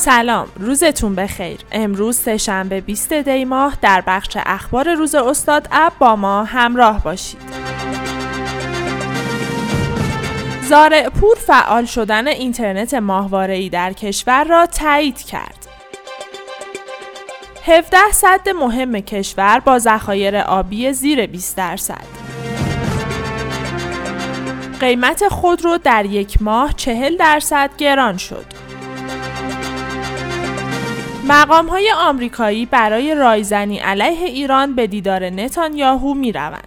سلام، روزتون بخیر. امروز سه‌شنبه 20 دی ماه در بخش اخبار روز استاد اب با ما همراه باشید. زارعپور فعال شدن اینترنت ماهواره‌ای در کشور را تایید کرد. 17 سد مهم کشور با ذخایر آبی زیر 20%. قیمت خودرو در یک ماه 40% گران شد. مقام‌های آمریکایی برای رایزنی علیه ایران به دیدار نتانیاهو می‌روند.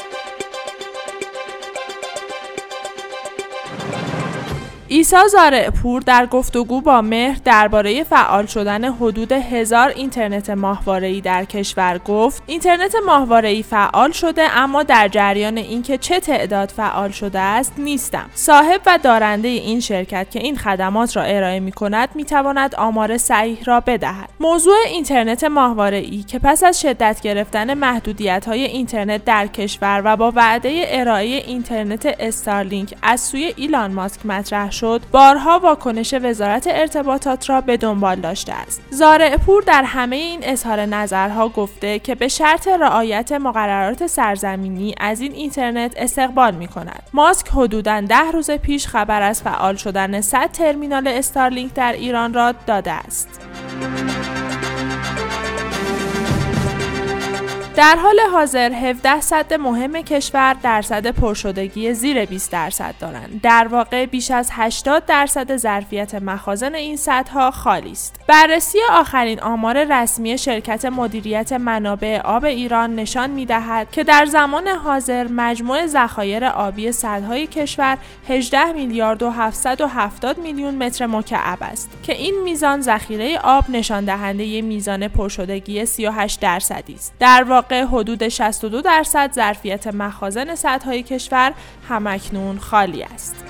عیسی زارعپور در گفتگو با مهر درباره فعال شدن حدود 1000 اینترنت ماهواره‌ای در کشور گفت: اینترنت ماهواره‌ای فعال شده، اما در جریان اینکه چه تعداد فعال شده است نیستم. صاحب و دارنده این شرکت که این خدمات را ارائه می‌کند می‌تواند آمار صحیح را بدهد. موضوع اینترنت ماهواره‌ای که پس از شدت گرفتن محدودیت‌های اینترنت در کشور و با وعده ارائه اینترنت استارلینک از سوی ایلان ماسک مطرح شد، بارها واکنش وزارت ارتباطات را به دنبال داشته است. زارعپور در همه این اظهار نظرها گفته که به شرط رعایت مقررات سرزمینی از این اینترنت استقبال می‌کند. ماسک حدوداً 10 روز پیش خبر از فعال شدن 100 ترمینال استارلینک در ایران را داده است. در حال حاضر 17 سد مهم کشور درصد پرشدگی زیر 20% دارند. در واقع بیش از 80% ظرفیت مخازن این سدها خالی است. بررسی آخرین آمار رسمی شرکت مدیریت منابع آب ایران نشان می‌دهد که در زمان حاضر مجموع ذخایر آبی سدهای کشور 18 میلیارد و 770 میلیون متر مکعب است که این میزان ذخیره آب نشان دهنده میزان پرشدگی 38% است. در واقع حدود 62% ظرفیت مخازن سدهای کشور همکنون خالی است.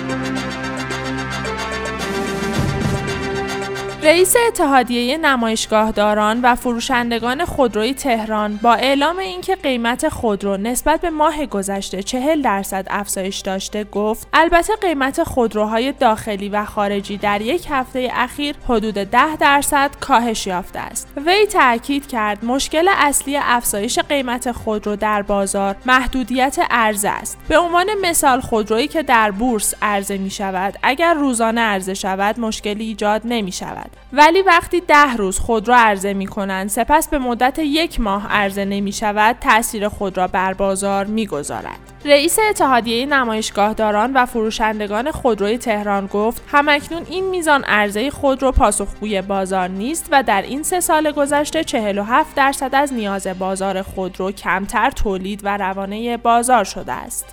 رئیس اتحادیه نمایشگاهداران و فروشندگان خودروی تهران با اعلام اینکه قیمت خودرو نسبت به ماه گذشته 40% افزایش داشته گفت: البته قیمت خودروهای داخلی و خارجی در یک هفته اخیر حدود 10% کاهش یافته است. وی تاکید کرد مشکل اصلی افزایش قیمت خودرو در بازار محدودیت عرضه است. به عنوان مثال خودرویی که در بورس عرضه می شود اگر روزانه عرضه شود مشکلی ایجاد نمی شود. ولی وقتی 10 روز خودرو عرضه می کنند سپس به مدت 1 ماه عرضه نمی شود تأثیر خود را بر بازار می گذارد. رئیس اتحادیه نمایشگاهداران و فروشندگان خودروی تهران گفت: همکنون این میزان عرضه خودرو پاسخگوی بازار نیست و در این 3 سال گذشته 47% از نیاز بازار خودرو کمتر تولید و روانه بازار شده است.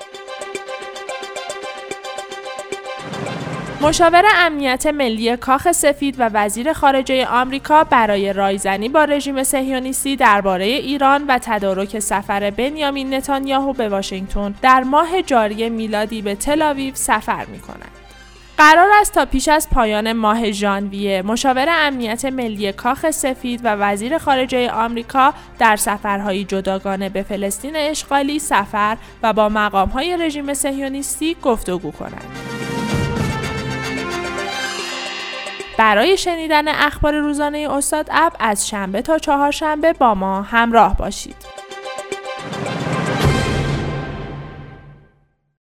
مشاور امنیت ملی کاخ سفید و وزیر خارجه آمریکا برای رایزنی با رژیم صهیونیستی درباره ایران و تدارک سفر بنیامین نتانیاهو به واشنگتن در ماه جاری میلادی به تل‌آویو سفر می‌کنند. قرار است تا پیش از پایان ماه ژانویه مشاور امنیت ملی کاخ سفید و وزیر خارجه آمریکا در سفرهای جداگانه به فلسطین اشغالی سفر و با مقام‌های رژیم صهیونیستی گفتگو کنند. برای شنیدن اخبار روزانه استاد اب از شنبه تا چهارشنبه با ما همراه باشید.